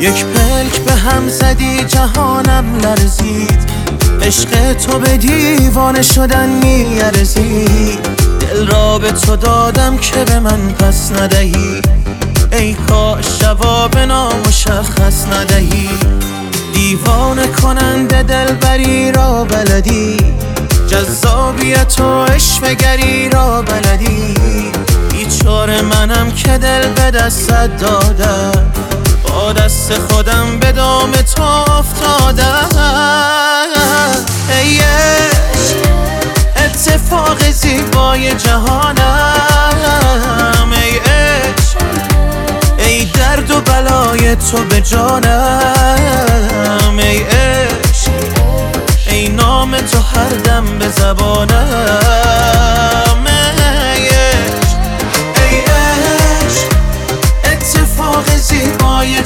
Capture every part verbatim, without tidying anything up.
یک پلک به هم زدی جهانم لرزید، عشق تو به دیوانه شدن میارزید. دل را به تو دادم که به من پس ندهی، ای کاش جواب نامشخص ندهی. دیوانه کننده دلبری را بلدی، جذابیت و عشوه‌گری را بلدی. بیچاره منم که دل به دستت دادم، با دست خودم به دام تو افتادم. ای عشق اتفاق زیبای جهانم، ای عشق ای درد و بلای تو به جانم. ای عشق ای نام تو هر دم به زبانم. ای عشق ای عشق اتفاق زیبای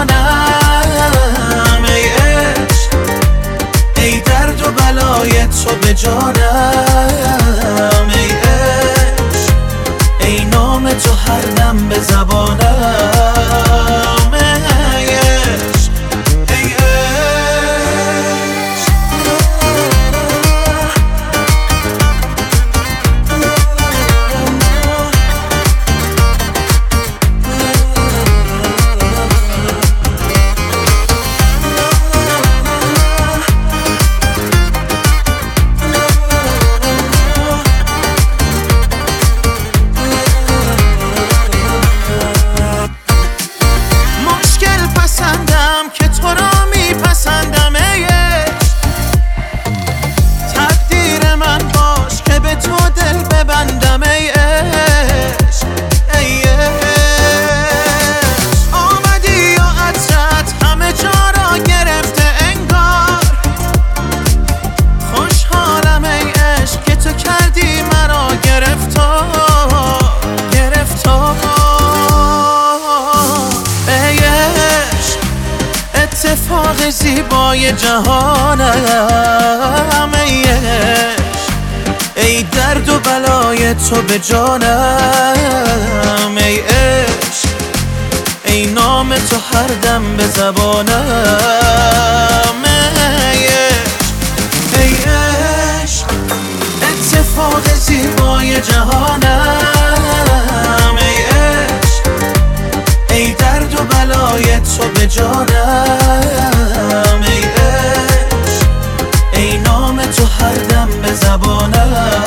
جهانم، ای عشق ای درد و بلای تو به جانم. ای عشق ای نام تو هر دم به زبانم. ای عشق ای که تو را میپسندم. ای عشق تقدیر من باش که به تو دل ببندم. ای عشق ای عشق آمدی و عطرت همه جا را گرفته انگار. خوشحالم ای عشق که تو کردی مرا گرفتار گرفتار. ای عشق اتفاق زیبای جهانم، ای عشق ای درد و بلای تو به جانم. ای عشق ای نام تو هر دم به زبانم. ای عشق ای عشق اتفاق زیبای جهانم، ای عشق ای درد و بلای تو به جانم. ای عشق ای نام تو هر دم به زبانم.